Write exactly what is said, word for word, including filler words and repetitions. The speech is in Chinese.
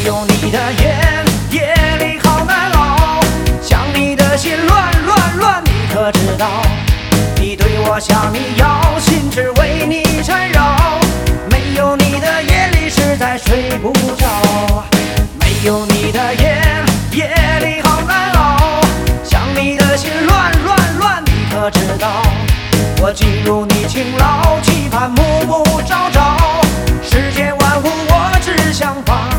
有你的夜，夜里好难熬，想你的心乱乱乱，你可知道？你对我像你要，心只为你缠绕。没有你的夜里实在睡不着，没有你的夜，夜里好难熬，想你的心乱乱乱，你可知道？我记住你勤劳，期盼暮暮朝朝，世间万物我只想把